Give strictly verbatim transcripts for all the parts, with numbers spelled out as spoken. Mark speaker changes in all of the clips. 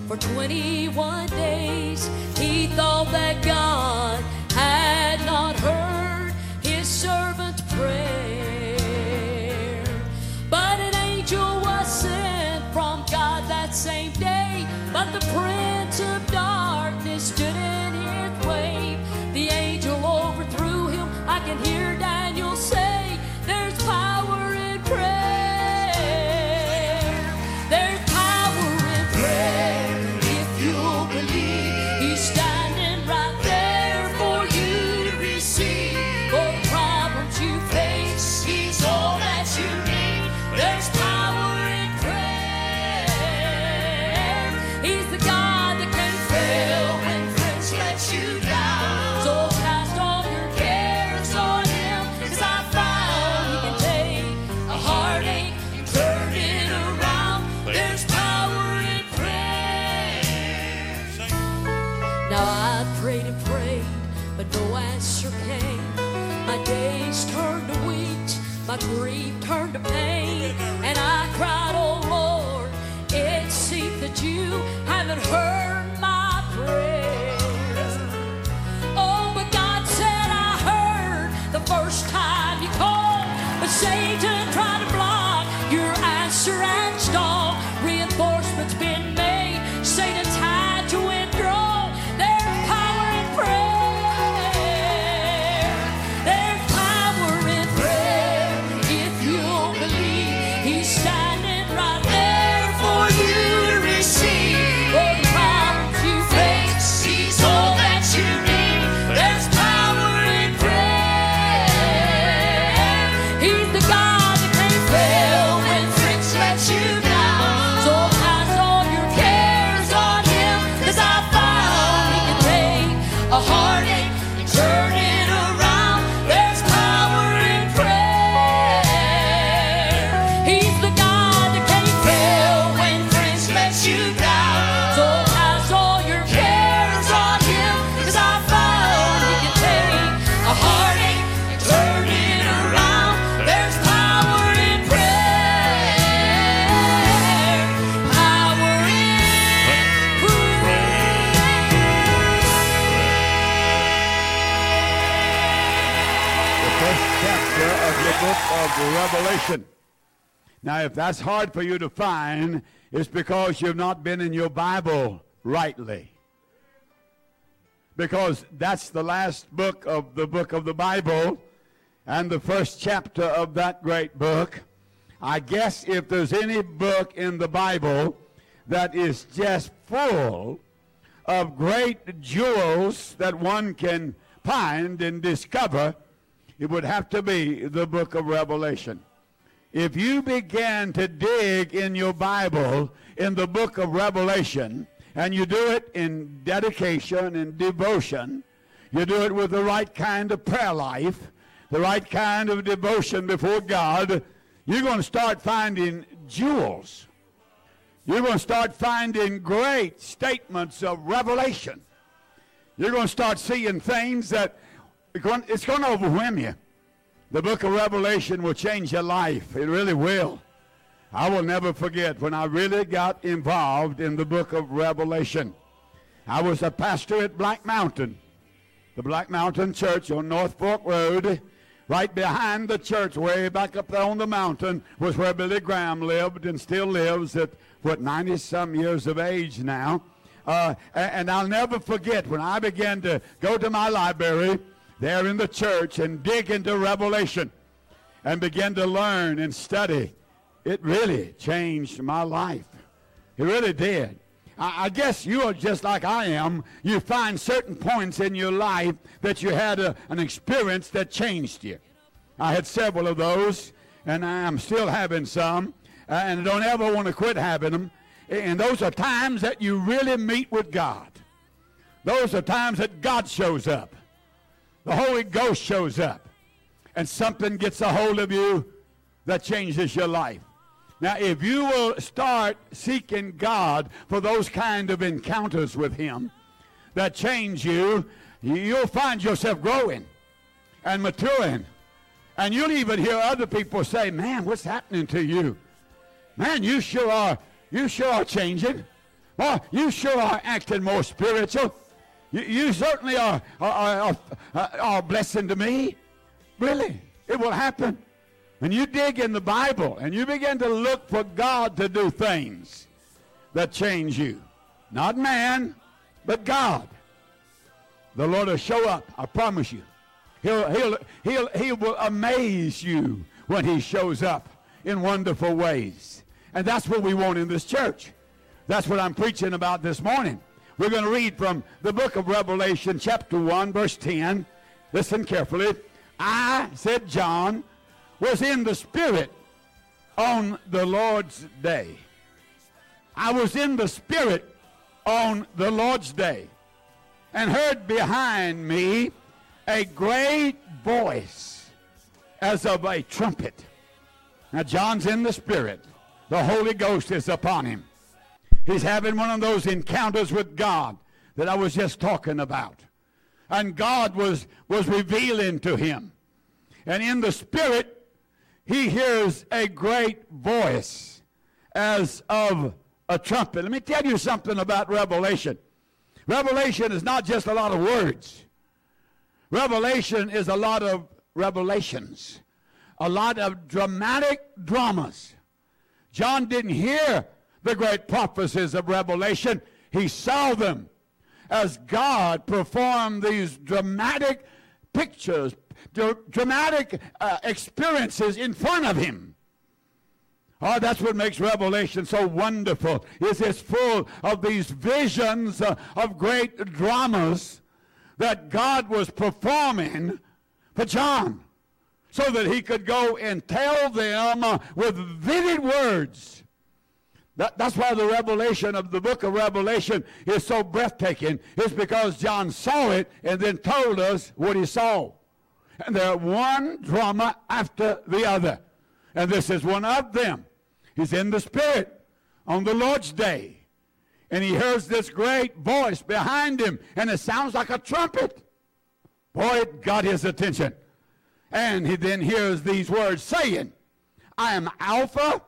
Speaker 1: for twenty-one days. He thought that God had not heard his servant's prayer. But an angel was sent from God that same day. But the prince of darkness stood in his way. The angel overthrew him. I can hear Daniel say, there's power in prayer. There's power in prayer. If you'll believe, he's standing right there for you to receive. For the problems you face, he's all that you need. There's power in prayer. He's the God that can't fail when friends let you down. So cast all your cares on him, 'cause I found he can take a heartache and turn it around. There's power in prayer. Now I prayed and prayed, but no answer came. My days turned to weeks, my grief turned to pain. And I cried, oh Lord, it seems that you haven't heard my prayer. Oh, but God said I heard the first time you called. But Satan tried to block your answer and stall. Reinforcements been made, Satan's had to withdraw. There's power in prayer. There's power in prayer. If you'll believe, he's standing right there for you to receive. For the problems you face, he's all that you need. There's power in prayer. He's the God that can't fail when friends let you down. So cast all your cares on him, 'cause I found he can take a heartache and turn it around. There's power in prayer. He's the God that can't fail when friends let you down. So cast all your cares on him, 'cause I found he can take a heartache and turn it around. There's power in prayer. Power in
Speaker 2: The first chapter of the book of Revelation. Now, if that's hard for you to find, it's because you've not been in your Bible rightly. Because that's the last book of the book of the Bible and the first chapter of that great book. I guess if there's any book in the Bible that is just full of great jewels that one can find and discover, it would have to be the book of Revelation. If you begin to dig in your Bible in the book of Revelation, and you do it in dedication and devotion, you do it with the right kind of prayer life, the right kind of devotion before God, you're going to start finding jewels. You're going to start finding great statements of revelation. You're going to start seeing things that it's going to overwhelm you. The book of Revelation will change your life. It really will. I will never forget when I really got involved in the book of Revelation. I was a pastor at Black Mountain, the Black Mountain Church on North Fork Road. Right behind the church, way back up there on the mountain, was where Billy Graham lived and still lives at, what, ninety-some years of age now. Uh, and, and I'll never forget when I began to go to my library there in the church and dig into Revelation and begin to learn and study. It really changed my life. It really did. I, I guess you are just like I am. You find certain points in your life that you had a, an experience that changed you. I had several of those, and I'm still having some, uh, and I don't ever want to quit having them. And those are times that you really meet with God. Those are times that God shows up. The Holy Ghost shows up, and something gets a hold of you that changes your life. Now, if you will start seeking God for those kind of encounters with him that change you, you'll find yourself growing and maturing. And you'll even hear other people say, man, what's happening to you? Man, you sure are, you sure are changing. Boy, you sure are acting more spiritual. You, you certainly are, are, are, are, are a blessing to me. Really, it will happen. When you dig in the Bible and you begin to look for God to do things that change you. Not man, but God. The Lord will show up, I promise you. He'll, he'll, he'll, he will amaze you when he shows up in wonderful ways. And that's what we want in this church. That's what I'm preaching about this morning. We're going to read from the book of Revelation, chapter one, verse ten. Listen carefully. I, said John, was in the Spirit on the Lord's day. I was in the Spirit on the Lord's day and heard behind me a great voice as of a trumpet. Now, John's in the Spirit. The Holy Ghost is upon him. He's having one of those encounters with God that I was just talking about. And God was, was revealing to him. And in the Spirit, he hears a great voice as of a trumpet. Let me tell you something about Revelation. Revelation is not just a lot of words. Revelation is a lot of revelations, a lot of dramatic dramas. John didn't hear the great prophecies of Revelation. He saw them as God performed these dramatic pictures, dr- dramatic uh, experiences in front of him. Oh, that's what makes Revelation so wonderful. Is it's full of these visions uh, of great dramas that God was performing for John, so that he could go and tell them uh, with vivid words. That, that's why the revelation of the book of Revelation is so breathtaking. It's because John saw it and then told us what he saw. And they're one drama after the other. And this is one of them. He's in the Spirit on the Lord's day. And he hears this great voice behind him. And it sounds like a trumpet. Boy, it got his attention. And he then hears these words saying, I am Alpha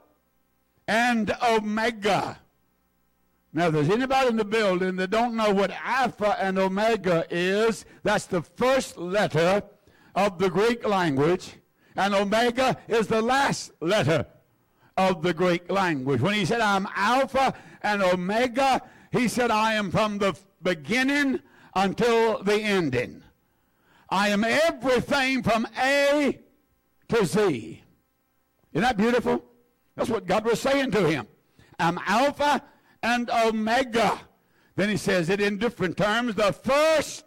Speaker 2: and Omega. Now, if there's anybody in the building that don't know what Alpha and Omega is, that's the first letter of the Greek language, and Omega is the last letter of the Greek language. When he said, I'm Alpha and Omega, he said, I am from the beginning until the ending. I am everything from A to Z. Isn't that beautiful? That's what God was saying to him. I'm Alpha and Omega. Then he says it in different terms, the first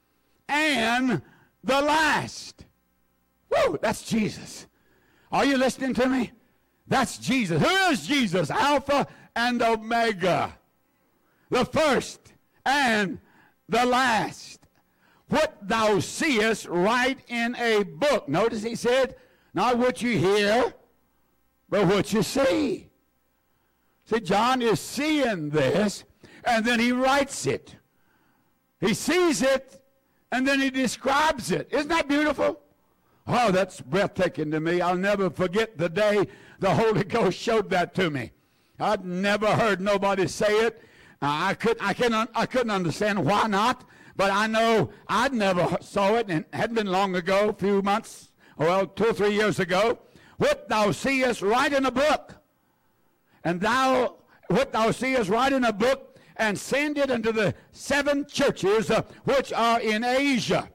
Speaker 2: and the last. Woo, that's Jesus. Are you listening to me? That's Jesus. Who is Jesus? Alpha and Omega. The first and the last. What thou seest, write in a book. Notice he said, not what you hear, but what you see. See, John is seeing this, and then he writes it. He sees it, and then he describes it. Isn't that beautiful? Oh, that's breathtaking to me. I'll never forget the day the Holy Ghost showed that to me. I'd never heard nobody say it. Uh, I, could, I, couldn't, I couldn't understand why not, but I know I'd never saw it, and it hadn't been long ago, a few months, well, two or three years ago. What thou seest, write in a book. And thou, what thou seest, write in a book, and send it unto the seven churches uh, which are in Asia.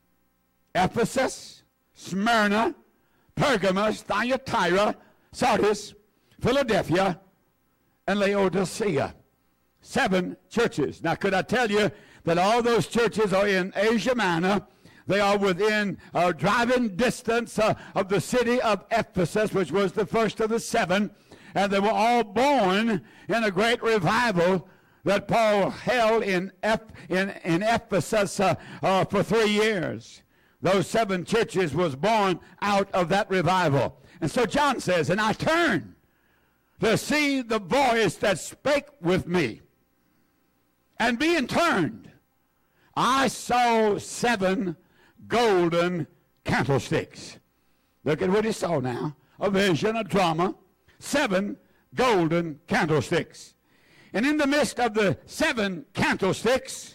Speaker 2: Ephesus, Smyrna, Pergamos, Thyatira, Sardis, Philadelphia, and Laodicea. Seven churches. Now, could I tell you that all those churches are in Asia Minor? They are within uh, driving distance uh, of the city of Ephesus, which was the first of the seven. And they were all born in a great revival that Paul held in, Eph- in, in Ephesus uh, uh, for three years. Those seven churches was born out of that revival. And so John says, and I turned to see the voice that spake with me. And being turned, I saw seven golden candlesticks. Look at what he saw now. A vision, a drama. Seven golden candlesticks. And in the midst of the seven candlesticks,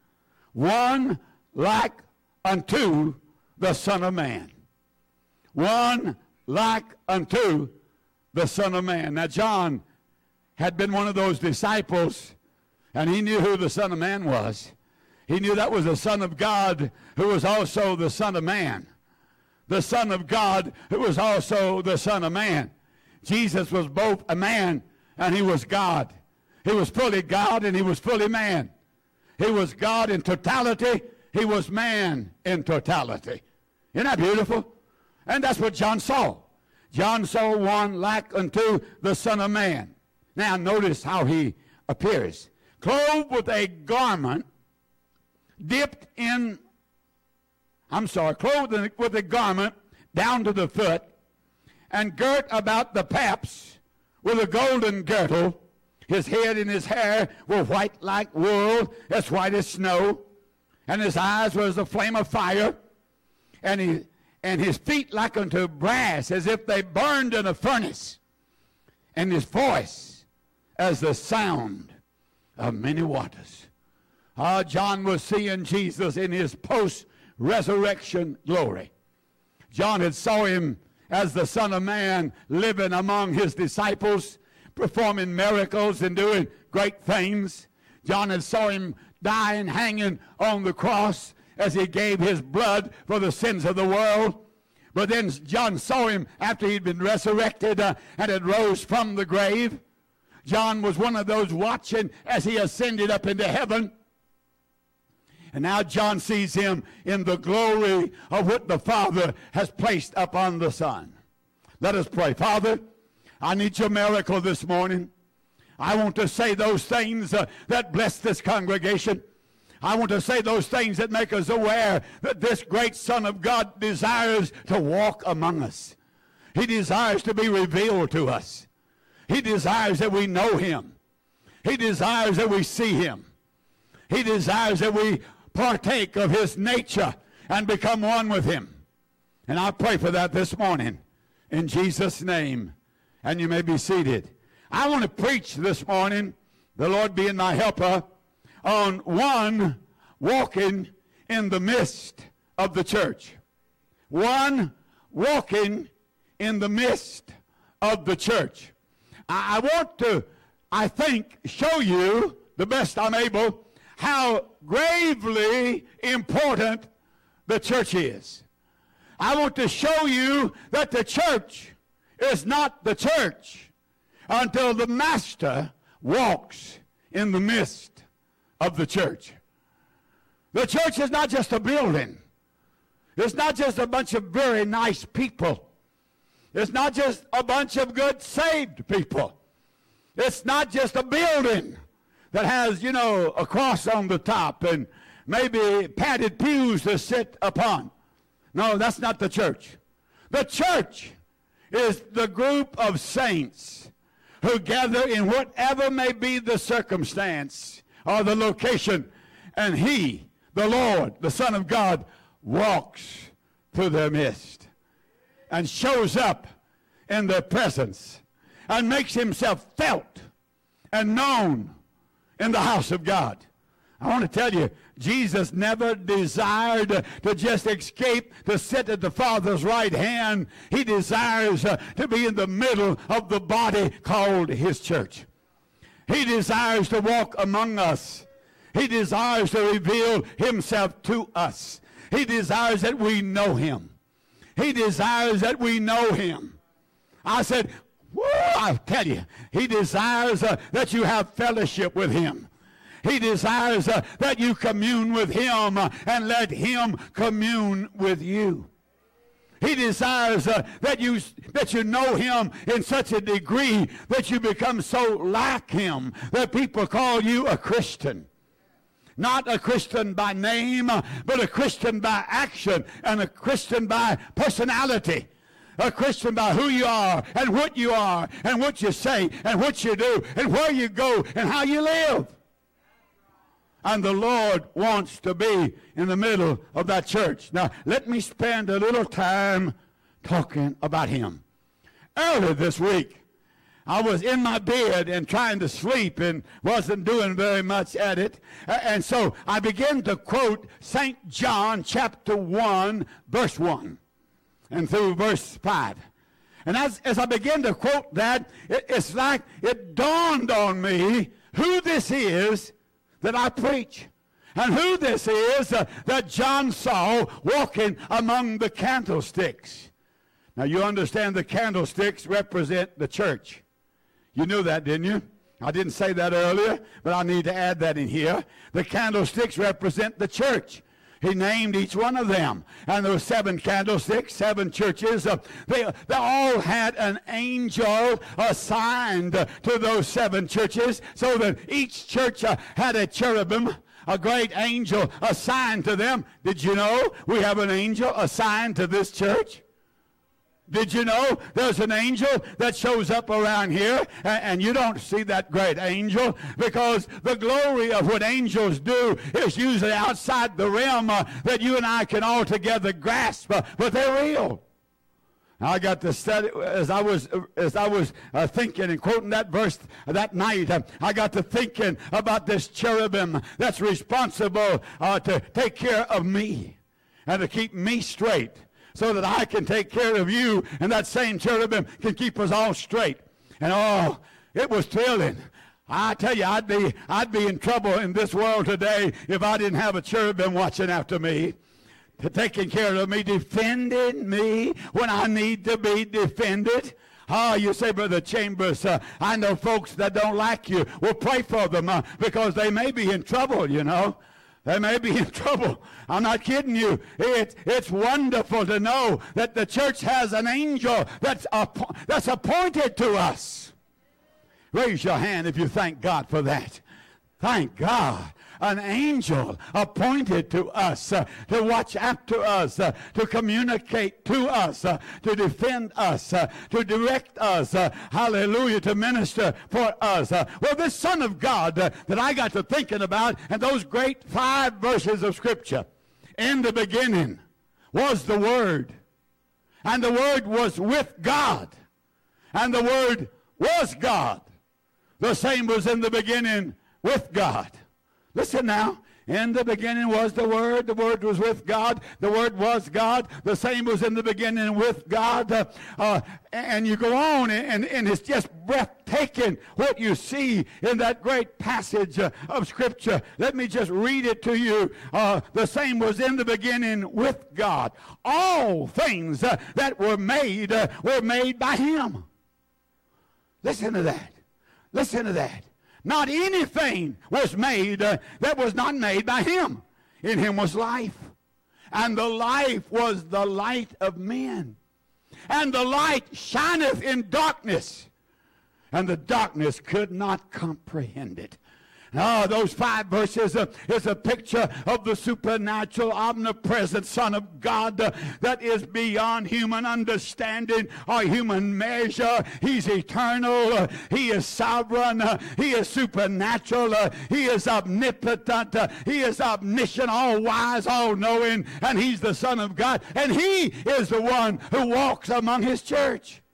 Speaker 2: one like unto the Son of Man. One like unto the Son of Man. Now, John had been one of those disciples, and he knew who the Son of Man was. He knew that was the Son of God, who was also the Son of Man. The Son of God, who was also the Son of Man. Jesus was both a man and he was God. He was fully God and he was fully man. He was God in totality. He was man in totality. Isn't that beautiful? And that's what John saw. John saw one like unto the Son of Man. Now notice how he appears. Clothed with a garment dipped in, I'm sorry, clothed with a garment down to the foot, and girt about the paps with a golden girdle. His head and his hair were white like wool, as white as snow, and his eyes were as a flame of fire, and he and his feet like unto brass, as if they burned in a furnace, and his voice as the sound of many waters. Ah, John was seeing Jesus in his post-resurrection glory. John had saw him as the Son of Man living among his disciples, performing miracles and doing great things. John had saw him dying, hanging on the cross as he gave his blood for the sins of the world. But then John saw him after he'd been resurrected uh, and had rose from the grave. John was one of those watching as he ascended up into heaven. And now John sees him in the glory of what the Father has placed upon the Son. Let us pray. Father, I need your miracle this morning. I want to say those things uh, that bless this congregation. I want to say those things that make us aware that this great Son of God desires to walk among us. He desires to be revealed to us. He desires that we know him. He desires that we see him. He desires that we partake of his nature and become one with him. And I pray for that this morning in Jesus' name. And you may be seated. I want to preach this morning, the Lord being my helper, on one walking in the midst of the church. One walking in the midst of the church. I, I want to, I think, show you the best I'm able how gravely important the church is. I want to show you that the church is not the church until the master walks in the midst of the church. The church is not just a building. It's not just a bunch of very nice people. It's not just a bunch of good saved people. It's not just a building that has, you know, a cross on the top and maybe padded pews to sit upon. No, that's not the church. The church is the group of saints who gather in whatever may be the circumstance or the location, and he, the Lord, the Son of God, walks through their midst and shows up in their presence and makes himself felt and known in the house of God. I want to tell you, Jesus never desired to just escape to sit at the Father's right hand. He desires uh, to be in the middle of the body called his church. He desires to walk among us. He desires to reveal himself to us. He desires that we know him. He desires that we know him. I said, woo, I tell you, he desires uh, that you have fellowship with him. He desires uh, that you commune with him uh, and let him commune with you. He desires uh, that you that you know him in such a degree that you become so like him that people call you a Christian. Not a Christian by name, uh, but a Christian by action and a Christian by personality. A Christian by who you are and what you are and what you say and what you do and where you go and how you live. And the Lord wants to be in the middle of that church. Now, let me spend a little time talking about him. Earlier this week, I was in my bed and trying to sleep and wasn't doing very much at it. And so I began to quote Saint John chapter one, verse one, and through verse five. And as, as I began to quote that, it, it's like it dawned on me who this is that I preach. And who this is uh, that John saw walking among the candlesticks. Now you understand the candlesticks represent the church. You knew that, didn't you? I didn't say that earlier, but I need to add that in here. The candlesticks represent the church. He named each one of them. And there were seven candlesticks, seven churches. Uh, they, they all had an angel assigned uh, to those seven churches, so that each church uh, had a cherubim, a great angel assigned to them. Did you know we have an angel assigned to this church? Did you know there's an angel that shows up around here, and, and you don't see that great angel, because the glory of what angels do is usually outside the realm uh, that you and I can altogether grasp, uh, but they're real. I got to study as I was as I was uh, thinking and quoting that verse that night. Uh, I got to thinking about this cherubim that's responsible uh, to take care of me and to keep me straight, so that I can take care of you, and that same cherubim can keep us all straight. And oh, it was thrilling. I tell you, I'd be I'd be in trouble in this world today if I didn't have a cherubim watching after me, taking care of me, defending me when I need to be defended. Oh, you say, Brother Chambers, uh, I know folks that don't like you. Well, pray for them uh, because they may be in trouble, you know. They may be in trouble. I'm not kidding you. It, it's wonderful to know that the church has an angel that's, app- that's appointed to us. Raise your hand if you thank God for that. Thank God. An angel appointed to us, uh, to watch after us, uh, to communicate to us, uh, to defend us, uh, to direct us, uh, hallelujah, to minister for us. Uh, well, this Son of God uh, that I got to thinking about, and those great five verses of Scripture, in the beginning was the Word, and the Word was with God, and the Word was God. The same was in the beginning with God. Listen now. In the beginning was the Word. The Word was with God. The Word was God. The same was in the beginning with God. Uh, uh, and you go on, and, and it's just breathtaking what you see in that great passage uh, of Scripture. Let me just read it to you. Uh, the same was in the beginning with God. All things uh, that were made uh, were made by Him. Listen to that. Listen to that. Not anything was made uh, that was not made by Him. In Him was life, and the life was the light of men. And the light shineth in darkness, and the darkness could not comprehend it. Oh, those five verses uh, is a picture of the supernatural, omnipresent Son of God uh, that is beyond human understanding or human measure. He's eternal. Uh, he is sovereign. Uh, he is supernatural. Uh, he is omnipotent. Uh, he is omniscient, all-wise, all-knowing, and He's the Son of God. And He is the one who walks among His church.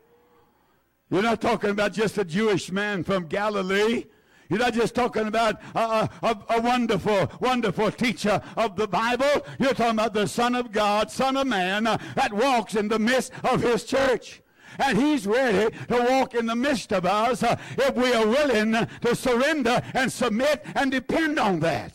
Speaker 2: You're not talking about just a Jewish man from Galilee. You're not just talking about a, a, a wonderful, wonderful teacher of the Bible. You're talking about the Son of God, Son of Man, uh, that walks in the midst of His church. And He's ready to walk in the midst of us uh, if we are willing to surrender and submit and depend on that.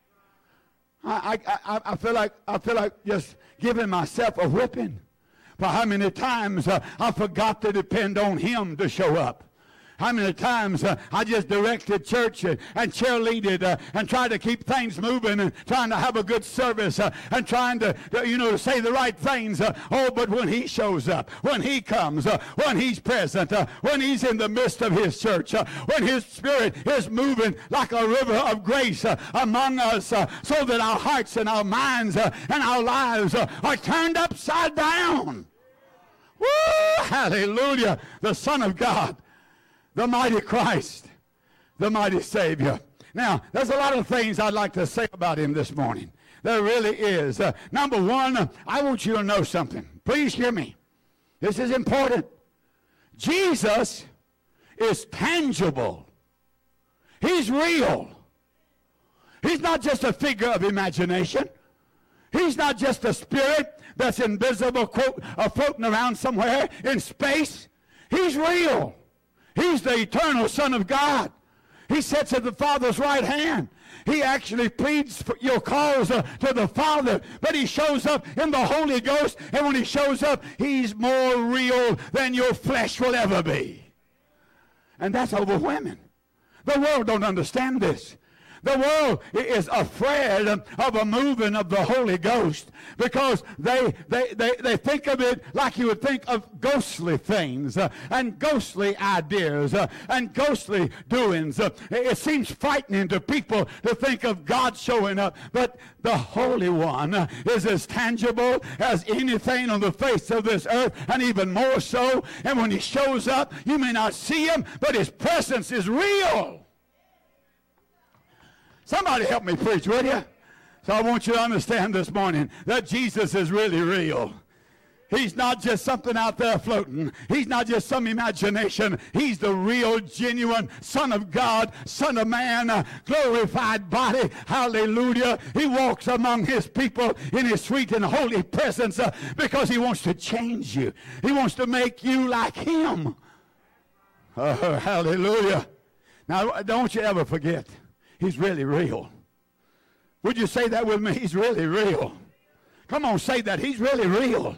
Speaker 2: I, I, I feel like I feel like just giving myself a whipping for how many times uh, I forgot to depend on Him to show up. How many times uh, I just directed church and, and cheerleaded uh, and tried to keep things moving and trying to have a good service uh, and trying to, to, you know, to say the right things. Uh, oh, but when He shows up, when He comes, uh, when He's present, uh, when He's in the midst of His church, uh, when His Spirit is moving like a river of grace uh, among us uh, so that our hearts and our minds uh, and our lives uh, are turned upside down. Woo! Hallelujah! The Son of God. The mighty Christ, the mighty Savior. Now, there's a lot of things I'd like to say about Him this morning. There really is. Uh, number one, uh, I want you to know something. Please hear me. This is important. Jesus is tangible. He's real. He's not just a figure of imagination. He's not just a spirit that's invisible, quote, uh, floating around somewhere in space. He's real. He's the eternal Son of God. He sits at the Father's right hand. He actually pleads for your cause uh, to the Father, but he shows up in the Holy Ghost, and when he shows up, he's more real than your flesh will ever be. And that's overwhelming. The world don't understand this. The world is afraid of a moving of the Holy Ghost because they, they, they, they think of it like you would think of ghostly things uh, and ghostly ideas uh, and ghostly doings. Uh, it seems frightening to people to think of God showing up, but the Holy One uh, is as tangible as anything on the face of this earth, and even more so. And when he shows up, you may not see him, but his presence is real. Somebody help me preach, will you? So I want you to understand this morning that Jesus is really real. He's not just something out there floating. He's not just some imagination. He's the real, genuine Son of God, Son of Man, uh, glorified body. Hallelujah. He walks among his people in his sweet and holy presence uh, because he wants to change you. He wants to make you like him. Oh, hallelujah. Now, don't you ever forget, he's really real. Would you say that with me? He's really real. Come on, say that. He's really real.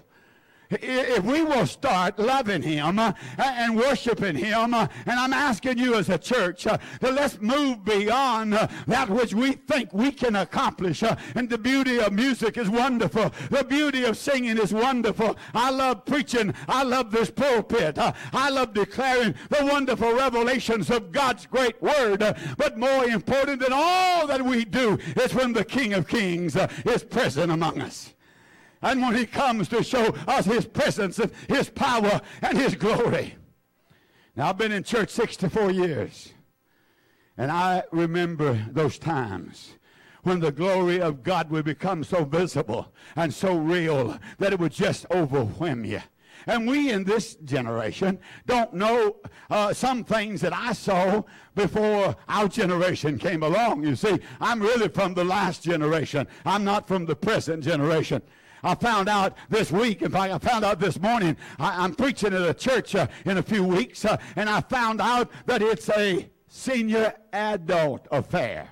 Speaker 2: If we will start loving him uh, and worshiping him, uh, and I'm asking you as a church uh, that let's move beyond uh, that which we think we can accomplish. Uh, and the beauty of music is wonderful. The beauty of singing is wonderful. I love preaching. I love this pulpit. Uh, I love declaring the wonderful revelations of God's great word. Uh, but more important than all that we do is when the King of Kings uh, is present among us. And when he comes to show us his presence and his power and his glory. Now, I've been in church sixty-four years. And I remember those times when the glory of God would become so visible and so real that it would just overwhelm you. And we in this generation don't know uh, some things that I saw before our generation came along. You see, I'm really from the last generation. I'm not from the present generation. I found out this week, in fact, I found out this morning, I, I'm preaching at a church uh, in a few weeks, uh, and I found out that it's a senior adult affair.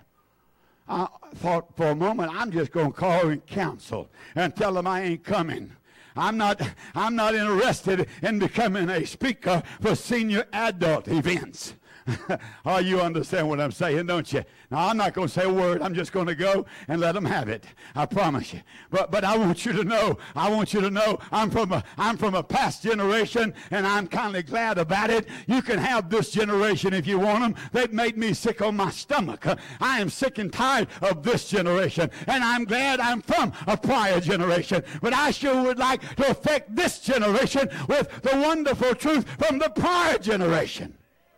Speaker 2: I thought for a moment, I'm just going to call and counsel and tell them I ain't coming. I'm not, I'm not interested in becoming a speaker for senior adult events. Oh, you understand what I'm saying, don't you? Now, I'm not going to say a word. I'm just going to go and let them have it. I promise you. But but I want you to know, I want you to know I'm from a, I'm from a past generation, and I'm kind of glad about it. You can have this generation if you want them. They've made me sick on my stomach. I am sick and tired of this generation, and I'm glad I'm from a prior generation. But I sure would like to affect this generation with the wonderful truth from the prior generation.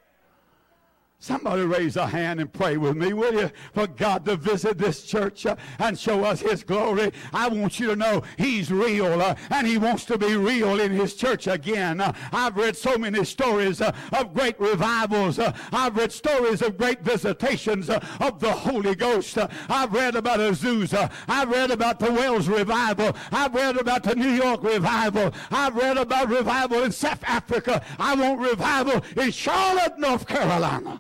Speaker 2: Somebody raise a hand and pray with me, will you? For God to visit this church uh, and show us his glory. I want you to know he's real, uh, and he wants to be real in his church again. Uh, I've read so many stories uh, of great revivals. Uh, I've read stories of great visitations uh, of the Holy Ghost. Uh, I've read about Azusa. I've read about the Wales revival. I've read about the New York revival. I've read about revival in South Africa. I want revival in Charlotte, North Carolina.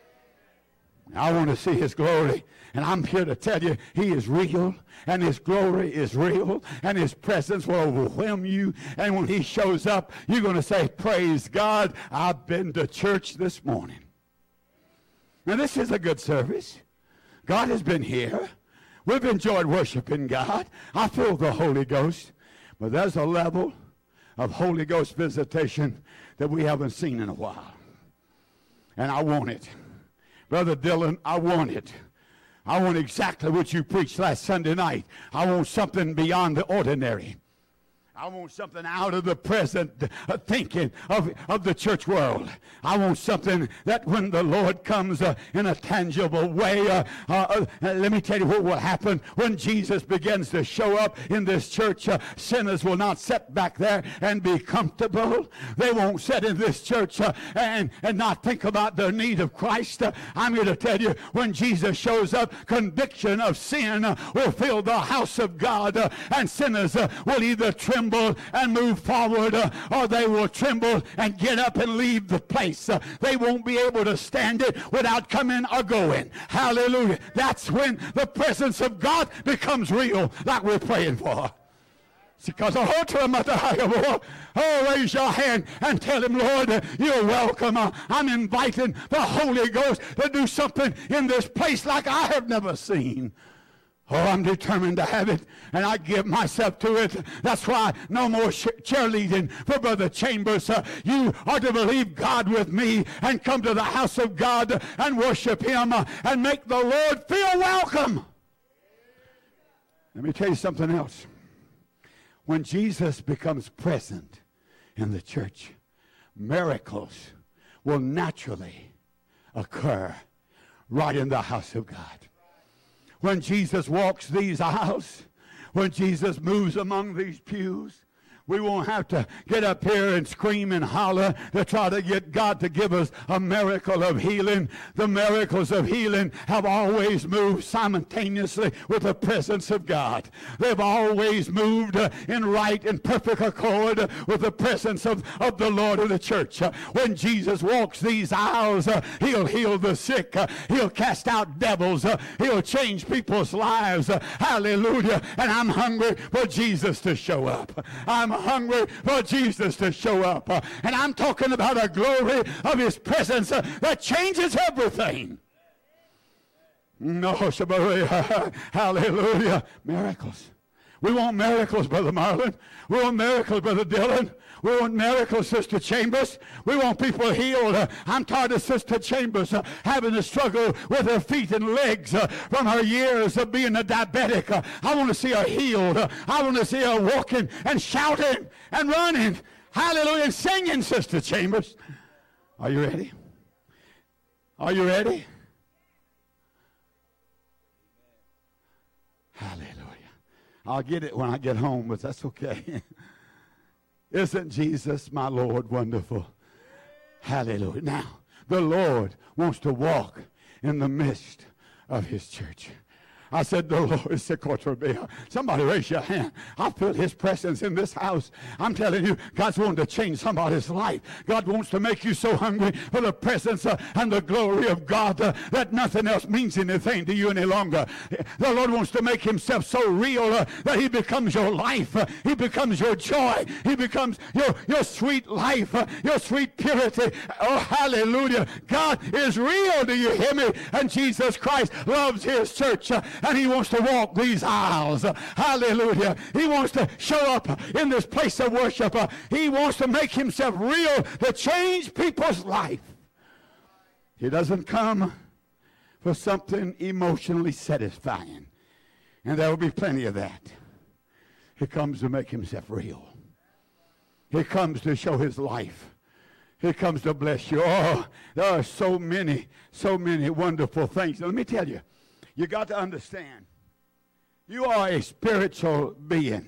Speaker 2: I want to see his glory, and I'm here to tell you he is real, and his glory is real, and his presence will overwhelm you, and when he shows up, you're going to say, praise God, I've been to church this morning. Now, this is a good service. God has been here. We've enjoyed worshiping God. I feel the Holy Ghost, but there's a level of Holy Ghost visitation that we haven't seen in a while, and I want it. Brother Dylan, I want it. I want exactly what you preached last Sunday night. I want something beyond the ordinary. I want something out of the present uh, thinking of, of the church world. I want something that when the Lord comes uh, in a tangible way, uh, uh, uh, let me tell you what will happen when Jesus begins to show up in this church. Uh, sinners will not sit back there and be comfortable. They won't sit in this church uh, and, and not think about their need of Christ. Uh, I'm here to tell you, when Jesus shows up, conviction of sin uh, will fill the house of God, uh, and sinners uh, will either tremble and move forward, uh, or they will tremble and get up and leave the place. Uh, they won't be able to stand it without coming or going. Hallelujah. That's when the presence of God becomes real, like we're praying for. Because oh, raise your hand and tell him, Lord, you're welcome. Uh, I'm inviting the Holy Ghost to do something in this place like I have never seen. Oh, I'm determined to have it, and I give myself to it. That's why no more sh- cheerleading for Brother Chambers. Uh, you are to believe God with me and come to the house of God and worship him uh, and make the Lord feel welcome. Let me tell you something else. When Jesus becomes present in the church, miracles will naturally occur right in the house of God. When Jesus walks these aisles, when Jesus moves among these pews, we won't have to get up here and scream and holler to try to get God to give us a miracle of healing. The miracles of healing have always moved simultaneously with the presence of God. They've always moved uh, in right and perfect accord uh, with the presence of, of the Lord of the church. Uh, when Jesus walks these aisles, uh, he'll heal the sick. Uh, he'll cast out devils. Uh, he'll change people's lives. Uh, hallelujah. And I'm hungry for Jesus to show up. I'm hungry for Jesus to show up. Uh, and I'm talking about a glory of his presence uh, that changes everything. No, hallelujah. Miracles. We want miracles, Brother Marlon. We want miracles, Brother Dylan. We want miracles, Sister Chambers. We want people healed. Uh, I'm tired of Sister Chambers uh, having to struggle with her feet and legs uh, from her years of being a diabetic. Uh, I want to see her healed. Uh, I want to see her walking and shouting and running. Hallelujah. And singing, Sister Chambers. Are you ready? Are you ready? Hallelujah. I'll get it when I get home, but that's okay. Isn't Jesus, my Lord, wonderful? Hallelujah. Now, the Lord wants to walk in the midst of his church. I said, the Lord is Sekotorbeah. Somebody raise your hand. I feel his presence in this house. I'm telling you, God's wanting to change somebody's life. God wants to make you so hungry for the presence uh, and the glory of God uh, that nothing else means anything to you any longer. The Lord wants to make himself so real uh, that he becomes your life. Uh, he becomes your joy. He becomes your, your sweet life, uh, your sweet purity. Oh, hallelujah. God is real. Do you hear me? And Jesus Christ loves his church. Uh, And he wants to walk these aisles. Uh, hallelujah. He wants to show up in this place of worship. Uh, he wants to make himself real to change people's life. He doesn't come for something emotionally satisfying. And there will be plenty of that. He comes to make himself real. He comes to show his life. He comes to bless you. Oh, there are so many, so many wonderful things. Now, let me tell you. You got to understand, you are a spiritual being.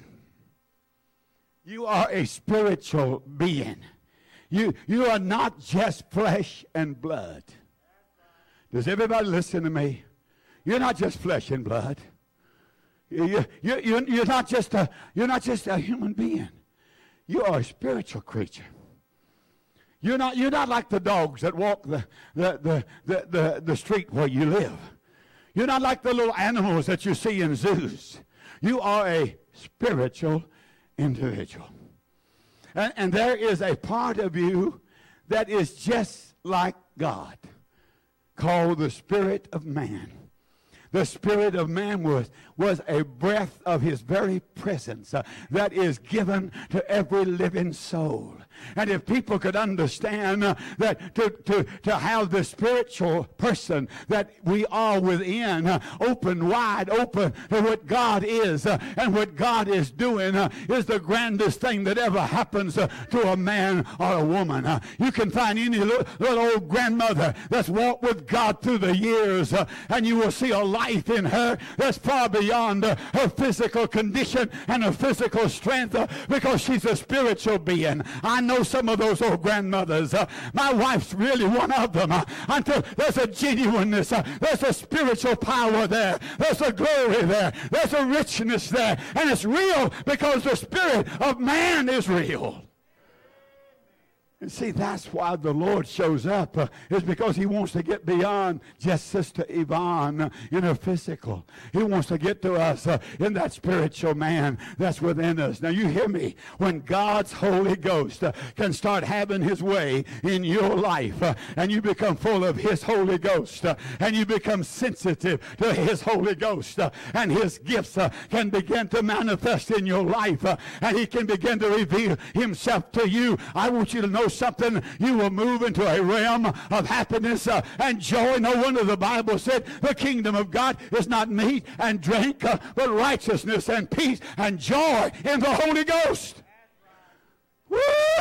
Speaker 2: You are a spiritual being. You, you are not just flesh and blood. Does everybody listen to me? You're not just flesh and blood. You, you, you, you're, not just a, you're not just a human being. You are a spiritual creature. You're not, you're not like the dogs that walk the, the, the, the, the, the street where you live. You're not like the little animals that you see in zoos. You are a spiritual individual. And, and there is a part of you that is just like God, called the spirit of man. The spirit of man was, was a breath of his very presence uh, that is given to every living soul. And if people could understand uh, that to, to, to have the spiritual person that we are within uh, open, wide open to what God is uh, and what God is doing uh, is the grandest thing that ever happens uh, to a man or a woman. Uh, you can find any little, little old grandmother that's walked with God through the years uh, and you will see a life in her that's far beyond uh, her physical condition and her physical strength uh, because she's a spiritual being. I know some of those old grandmothers. Uh, my wife's really one of them. Uh, until there's a genuineness, uh, there's a spiritual power there, there's a glory there, there's a richness there, and it's real because the spirit of man is real. And see, that's why the Lord shows up, uh, is because he wants to get beyond just Sister Yvonne uh, in her physical. He wants to get to us uh, in that spiritual man that's within us. Now, you hear me? When God's Holy Ghost uh, can start having his way in your life, uh, and you become full of his Holy Ghost, uh, and you become sensitive to his Holy Ghost, uh, and his gifts uh, can begin to manifest in your life, uh, and he can begin to reveal himself to you. I want you to know something. You will move into a realm of happiness uh, and joy. No wonder the Bible said the kingdom of God is not meat and drink, uh, but righteousness and peace and joy in the Holy Ghost. Woo!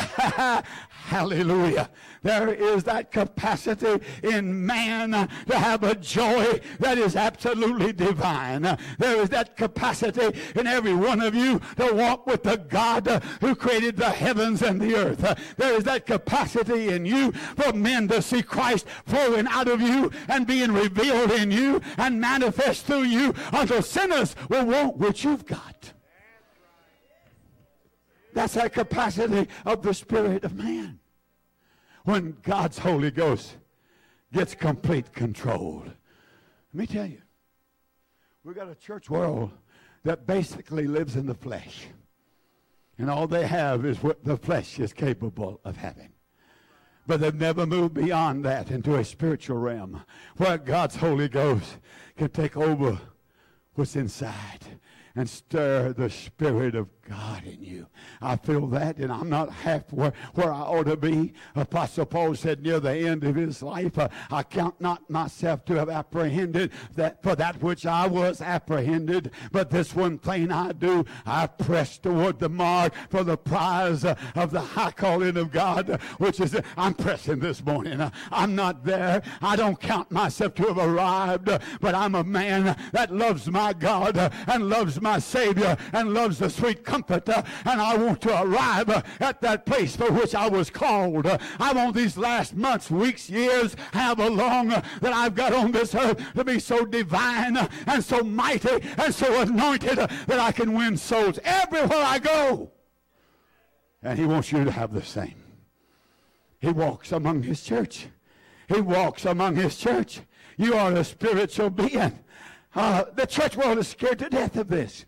Speaker 2: Hallelujah. There is that capacity in man uh, to have a joy that is absolutely divine. Uh, there is that capacity in every one of you to walk with the God uh, who created the heavens and the earth. Uh, there is that capacity in you for men to see Christ flowing out of you and being revealed in you and manifest through you until sinners will want what you've got. That's that capacity of the spirit of man. When God's Holy Ghost gets complete control. Let me tell you, we've got a church world that basically lives in the flesh. And all they have is what the flesh is capable of having. But they've never moved beyond that into a spiritual realm where God's Holy Ghost can take over what's inside and stir the Spirit of God in you. I feel that, and I'm not half where, where I ought to be. Apostle Paul said near the end of his life, uh, I count not myself to have apprehended that for that which I was apprehended, but this one thing I do, I press toward the mark for the prize uh, of the high calling of God, uh, which is, uh, I'm pressing this morning. Uh, I'm not there. I don't count myself to have arrived, uh, but I'm a man that loves my God uh, and loves my Savior and loves the sweet comfort, uh, and I want to arrive uh, at that place for which I was called. Uh, I want these last months, weeks, years, however long uh, that I've got on this earth to be so divine uh, and so mighty and so anointed uh, that I can win souls everywhere I go. And he wants you to have the same. He walks among his church. He walks among his church. You are a spiritual being. Uh, the church world is scared to death of this.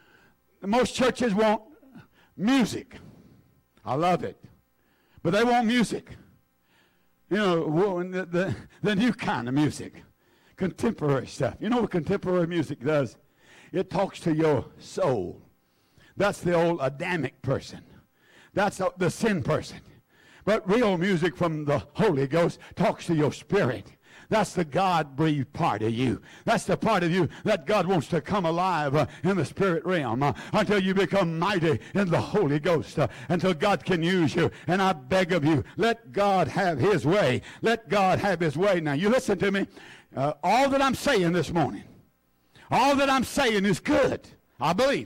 Speaker 2: Most churches want music. I love it. But they want music. You know, the, the, the new kind of music. Contemporary stuff. You know what contemporary music does? It talks to your soul. That's the old Adamic person. That's the sin person. But real music from the Holy Ghost talks to your spirit. That's the God-breathed part of you. That's the part of you that God wants to come alive uh, in the spirit realm uh, until you become mighty in the Holy Ghost, uh, until God can use you. And I beg of you, let God have his way. Let God have his way. Now, you listen to me. Uh, all that I'm saying this morning, all that I'm saying is good, I believe.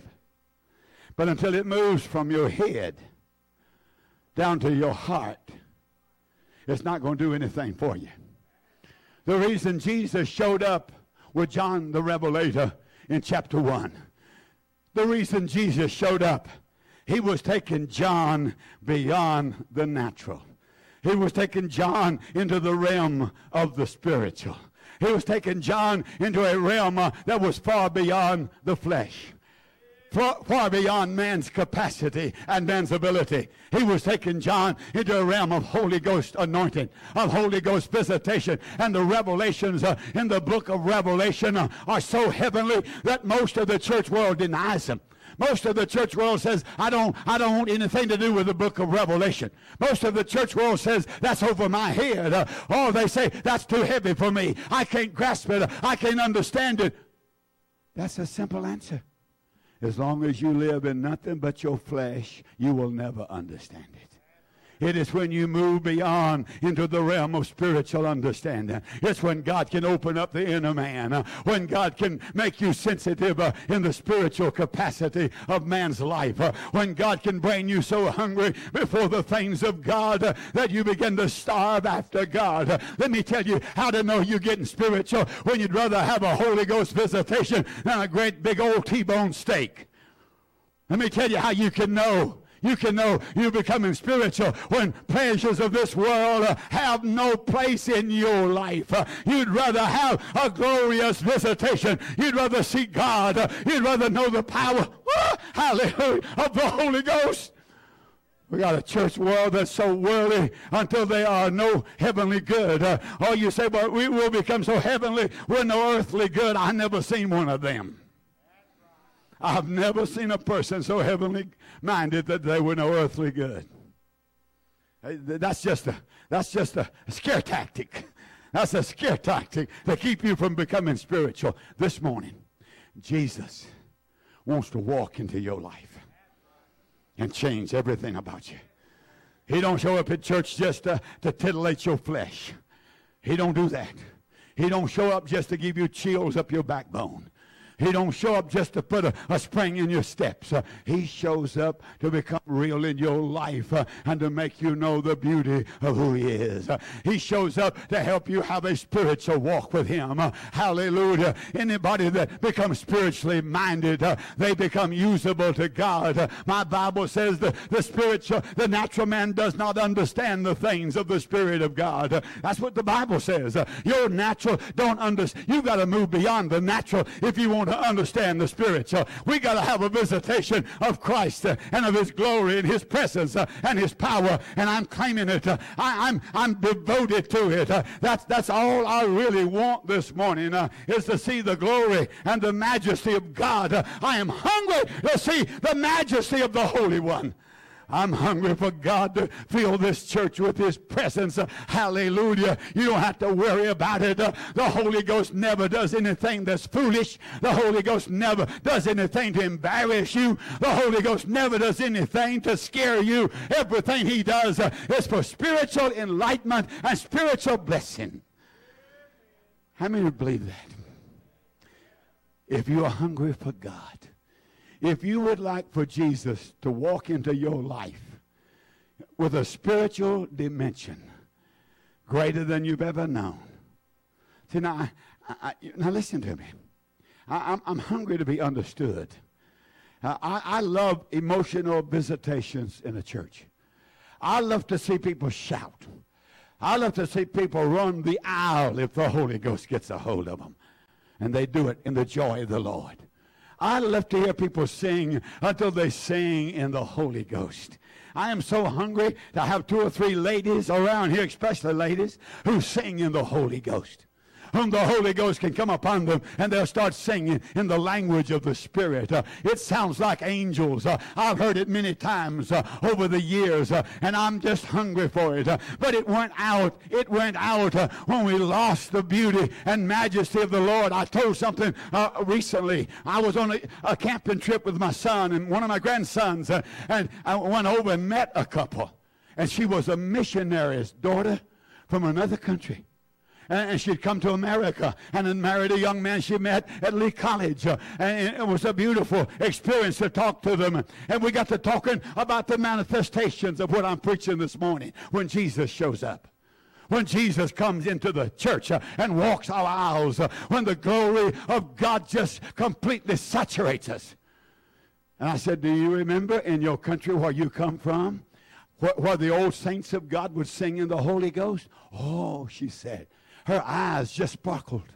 Speaker 2: But until it moves from your head down to your heart, it's not going to do anything for you. The reason Jesus showed up with John the Revelator in chapter one, the reason Jesus showed up, he was taking John beyond the natural. He was taking John into the realm of the spiritual. He was taking John into a realm uh, that was far beyond the flesh. far, far beyond man's capacity and man's ability. He was taking John into a realm of Holy Ghost anointing, of Holy Ghost visitation. And the revelations uh, in the book of Revelation uh, are so heavenly that most of the church world denies them. Most of the church world says, I don't, I don't want anything to do with the book of Revelation. Most of the church world says, that's over my head. Uh, or they say, that's too heavy for me. I can't grasp it. I can't understand it. That's a simple answer. As long as you live in nothing but your flesh, you will never understand it. It is when you move beyond into the realm of spiritual understanding. It's when God can open up the inner man. Uh, when God can make you sensitive uh, in the spiritual capacity of man's life. Uh, when God can bring you so hungry before the things of God uh, that you begin to starve after God. Uh, let me tell you how to know you're getting spiritual when you'd rather have a Holy Ghost visitation than a great big old T-bone steak. Let me tell you how you can know. You can know you're becoming spiritual when pleasures of this world uh, have no place in your life. Uh, you'd rather have a glorious visitation. You'd rather see God. Uh, you'd rather know the power, uh, hallelujah, of the Holy Ghost. We got a church world that's so worldly until they are no heavenly good. Uh, or you say, well, we will become so heavenly, we're no earthly good. I never seen one of them. I've never seen a person so heavenly minded that they were no earthly good. That's just a that's just a scare tactic. That's a scare tactic to keep you from becoming spiritual. This morning, Jesus wants to walk into your life and change everything about you. He don't show up at church just to, to titillate your flesh. He don't do that. He don't show up just to give you chills up your backbone. He don't show up just to put a, a spring in your steps. Uh, he shows up to become real in your life uh, and to make you know the beauty of who he is. Uh, he shows up to help you have a spiritual walk with him. Uh, hallelujah. Anybody that becomes spiritually minded, uh, they become usable to God. Uh, my Bible says the, the spiritual, the natural man does not understand the things of the Spirit of God. Uh, that's what the Bible says. Uh, your natural don't understand. You've got to move beyond the natural if you want to understand the spiritual. We got to have a visitation of Christ uh, and of his glory and his presence uh, and his power, and I'm claiming it. Uh, I, I'm I'm devoted to it. Uh, that's that's all I really want this morning uh, is to see the glory and the majesty of God. Uh, I am hungry to see the majesty of the Holy One. I'm hungry for God to fill this church with his presence. Uh, hallelujah. You don't have to worry about it. Uh, the Holy Ghost never does anything that's foolish. The Holy Ghost never does anything to embarrass you. The Holy Ghost never does anything to scare you. Everything he does uh, is for spiritual enlightenment and spiritual blessing. How many would believe that? If you are hungry for God, if you would like for Jesus to walk into your life with a spiritual dimension greater than you've ever known. See, now, I, I, now listen to me. I, I'm, I'm hungry to be understood. Uh, I, I love emotional visitations in a church. I love to see people shout. I love to see people run the aisle if the Holy Ghost gets a hold of them. And they do it in the joy of the Lord. I love to hear people sing until they sing in the Holy Ghost. I am so hungry to have two or three ladies around here, especially ladies, who sing in the Holy Ghost. Whom the Holy Ghost can come upon them and they'll start singing in the language of the Spirit. Uh, it sounds like angels. Uh, I've heard it many times uh, over the years, uh, and I'm just hungry for it. Uh, but it went out. It went out uh, when we lost the beauty and majesty of the Lord. I told something uh, recently. I was on a, a camping trip with my son and one of my grandsons, uh, and I went over and met a couple. And she was a missionary's daughter from another country. And she'd come to America and then married a young man she met at Lee College. Uh, and it was a beautiful experience to talk to them. And we got to talking about the manifestations of what I'm preaching this morning when Jesus shows up. When Jesus comes into the church uh, and walks our aisles. Uh, when the glory of God just completely saturates us. And I said, do you remember in your country where you come from? Where, where the old saints of God would sing in the Holy Ghost? Oh, she said. Her eyes just sparkled.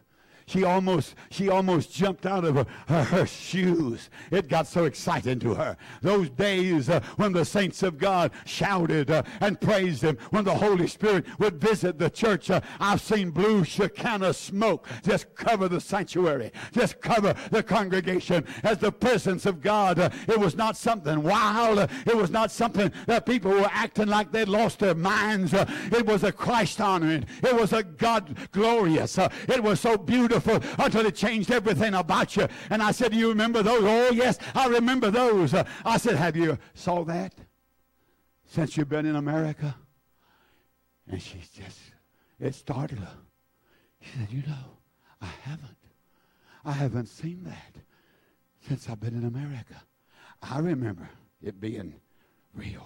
Speaker 2: she almost she almost jumped out of her, her, her shoes. It got so exciting to her. Those days uh, when the saints of God shouted uh, and praised Him, when the Holy Spirit would visit the church. Uh, I've seen blue Shekinah smoke just cover the sanctuary, just cover the congregation as the presence of God. Uh, it was not something wild. Uh, it was not something that people were acting like they'd lost their minds. Uh, it was a Christ honoring. It was a God glorious. Uh, it was so beautiful until it changed everything about you. And I said, do you remember those? Oh, yes, I remember those. Uh, I said, have you saw that since you've been in America? And she just, it startled her. She said, you know, I haven't. I haven't seen that since I've been in America. I remember it being real.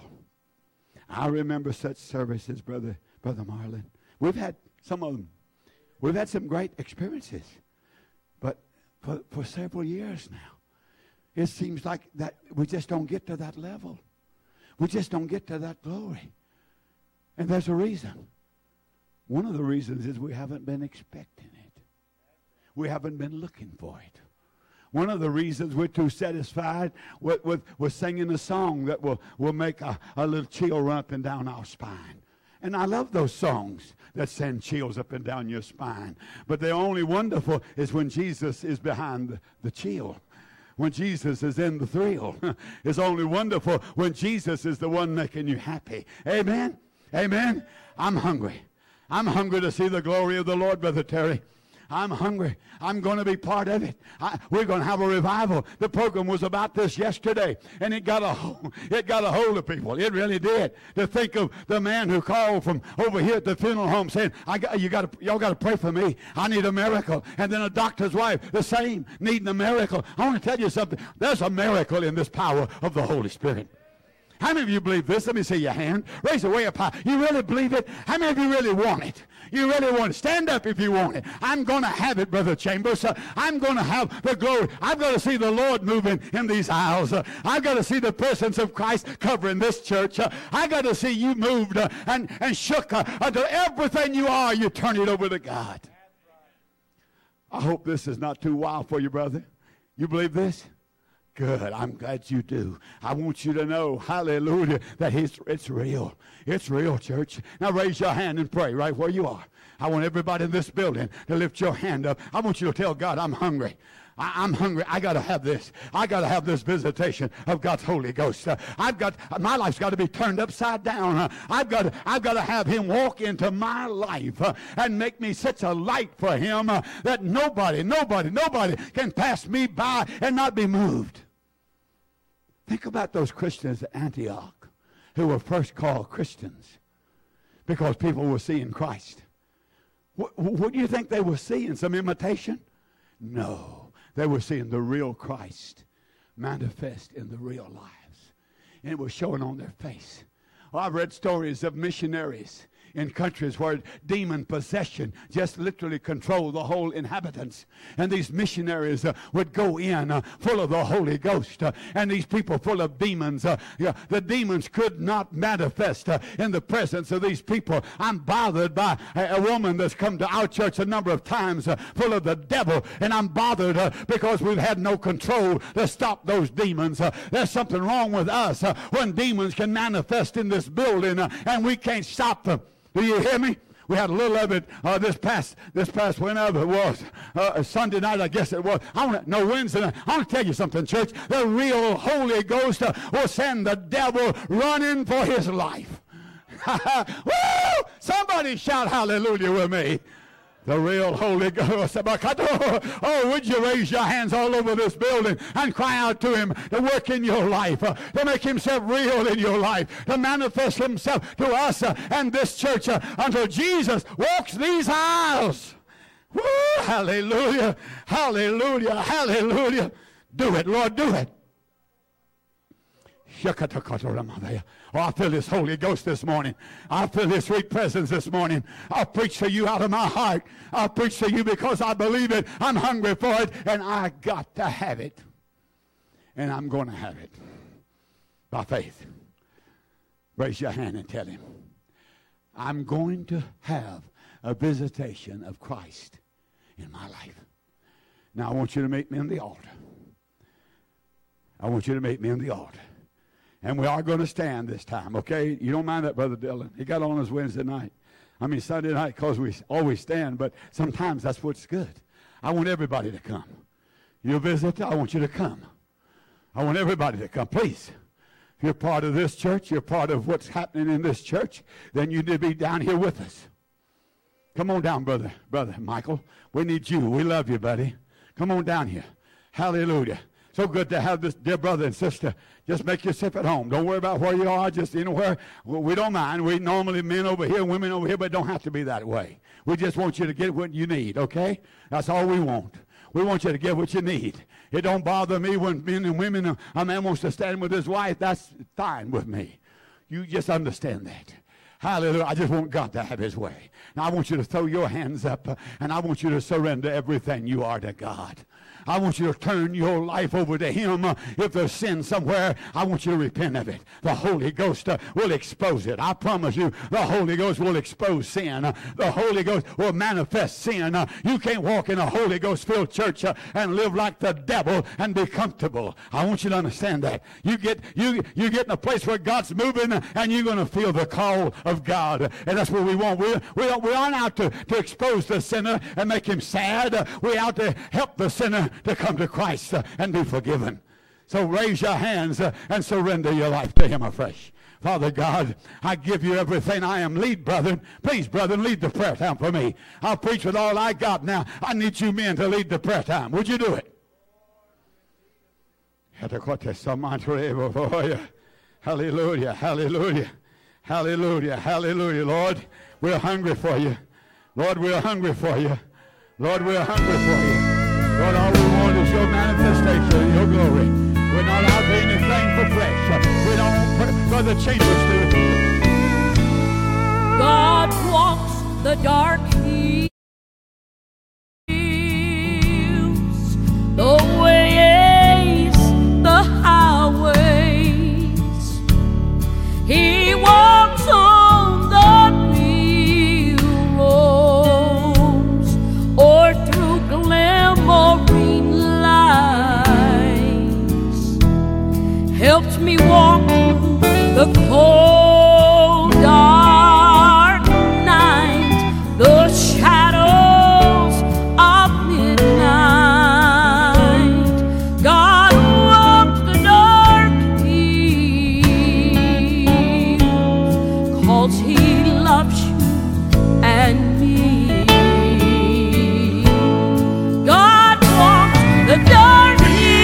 Speaker 2: I remember such services, Brother, Brother Marlon. We've had some of them. We've had some great experiences. But for, for several years now, it seems like that we just don't get to that level. We just don't get to that glory. And there's a reason. One of the reasons is we haven't been expecting it. We haven't been looking for it. One of the reasons we're too satisfied with, with, with singing a song that will, will make a, a little chill run up and down our spine. And I love those songs that send chills up and down your spine. But they're only wonderful is when Jesus is behind the, the chill. When Jesus is in the thrill. It's only wonderful when Jesus is the one making you happy. Amen? Amen? I'm hungry. I'm hungry to see the glory of the Lord, Brother Terry. I'm hungry. I'm going to be part of it. I, we're going to have a revival. The program was about this yesterday, and it got a hold, it got a hold of people. It really did. To think of the man who called from over here at the funeral home saying, "I got you. Got to y'all got to pray for me. I need a miracle." And then a doctor's wife, the same, needing a miracle. I want to tell you something. There's a miracle in this power of the Holy Spirit. How many of you believe this? Let me see your hand. Raise it way up high. You really believe it? How many of you really want it? You really want it? Stand up if you want it. I'm going to have it, Brother Chambers. Uh, I'm going to have the glory. I've got to see the Lord moving in these aisles. Uh, I've got to see the presence of Christ covering this church. Uh, I've got to see you moved uh, and, and shook uh, until everything you are, you turn it over to God. I hope this is not too wild for you, brother. You believe this? Good. I'm glad you do. I want you to know, hallelujah, that it's, it's real. It's real, church. Now raise your hand and pray right where you are. I want everybody in this building to lift your hand up. I want you to tell God, I'm hungry. I, I'm hungry. I got to have this. I got to have this visitation of God's Holy Ghost. Uh, I've got, my life's got to be turned upside down. Uh, I've got to, I've got to have Him walk into my life uh, and make me such a light for Him uh, that nobody, nobody, nobody can pass me by and not be moved. Think about those Christians at Antioch who were first called Christians because people were seeing Christ. What, what do you think they were seeing? Some imitation? No. They were seeing the real Christ manifest in the real lives. And it was showing on their face. Well, I've read stories of missionaries in countries where demon possession just literally controlled the whole inhabitants. And these missionaries uh, would go in uh, full of the Holy Ghost. Uh, and these people full of demons, uh, yeah, the demons could not manifest uh, in the presence of these people. I'm bothered by a, a woman that's come to our church a number of times uh, full of the devil. And I'm bothered uh, because we've had no control to stop those demons. Uh, there's something wrong with us uh, when demons can manifest in this building uh, and we can't stop them. Do you hear me? We had a little of it uh, this past this past whenever it was uh, Sunday night, I guess it was. I want to no Wednesday night. I want to tell you something, church. The real Holy Ghost uh, will send the devil running for his life. Woo! Somebody shout hallelujah with me. The real Holy Ghost. Oh, would you raise your hands all over this building and cry out to Him to work in your life, uh, to make Himself real in your life, to manifest Himself to us uh, and this church uh, until Jesus walks these aisles. Woo! Hallelujah, hallelujah, hallelujah. Do it, Lord, do it. Oh, I feel His Holy Ghost this morning. I feel His sweet presence this morning. I'll preach to you out of my heart. I'll preach to you because I believe it. I'm hungry for it, and I got to have it. And I'm going to have it by faith. Raise your hand and tell Him, I'm going to have a visitation of Christ in my life. Now, I want you to meet me in the altar. I want you to meet me in the altar. And we are going to stand this time, okay? You don't mind that, Brother Dylan. He got on his Wednesday night. I mean, Sunday night, because we always stand, but sometimes that's what's good. I want everybody to come. You visit, I want you to come. I want everybody to come, please. If you're part of this church, you're part of what's happening in this church, then you need to be down here with us. Come on down, brother, brother Michael. We need you. We love you, buddy. Come on down here. Hallelujah. So good to have this dear brother and sister. Just make yourself at home. Don't worry about where you are. Just anywhere. We don't mind. We normally men over here, women over here, but it don't have to be that way. We just want you to get what you need, okay? That's all we want. We want you to get what you need. It don't bother me when men and women, a man wants to stand with his wife. That's fine with me. You just understand that. Hallelujah. I just want God to have his way. Now I want you to throw your hands up, uh, and I want you to surrender everything you are to God. I want you to turn your life over to him. Uh, if there's sin somewhere, I want you to repent of it. The Holy Ghost uh, will expose it. I promise you, the Holy Ghost will expose sin. Uh, the Holy Ghost will manifest sin. Uh, you can't walk in a Holy Ghost-filled church uh, and live like the devil and be comfortable. I want you to understand that. You get, you, you get in a place where God's moving, uh, and you're going to feel the call of God. And that's what we want. We, we, we aren't out to, to expose the sinner and make him sad. Uh, we're out to help the sinner to come to Christ uh, and be forgiven. So raise your hands uh, and surrender your life to him afresh. Father God, I give you everything I am. Lead, brethren. Please, brethren, lead the prayer time for me. I'll preach with all I got now. I need you men to lead the prayer time. Would you do it? Hallelujah, hallelujah, hallelujah, hallelujah. Lord, we're hungry for you. Lord, we're hungry for you. Lord, we're hungry for you. Lord, all we want is your manifestation of your glory. We're not out for anything for flesh. We don't want Brother Chambers to.
Speaker 1: God walks the dark hills, the ways, the highways. He walks on the billows or through glimmering lights. Helps me walk the cold, dark night, the shadows of midnight. God walks the dark hills, 'cause he loves you and me. God walks the dark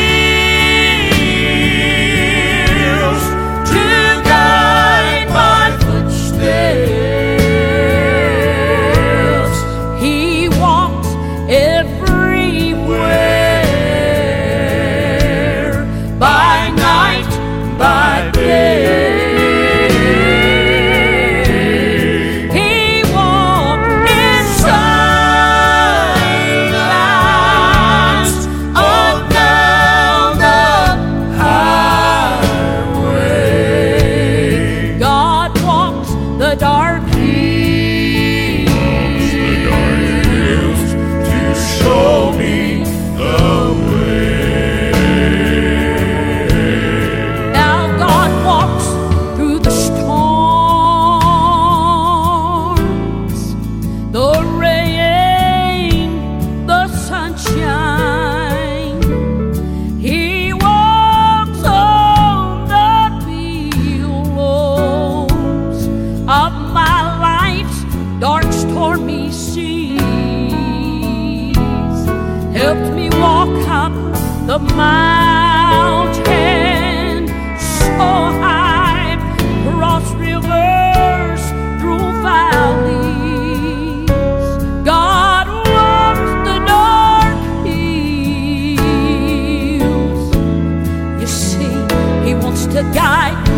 Speaker 1: the mountain so high, cross rivers through valleys. God walks the dark hills. You see, he wants to guide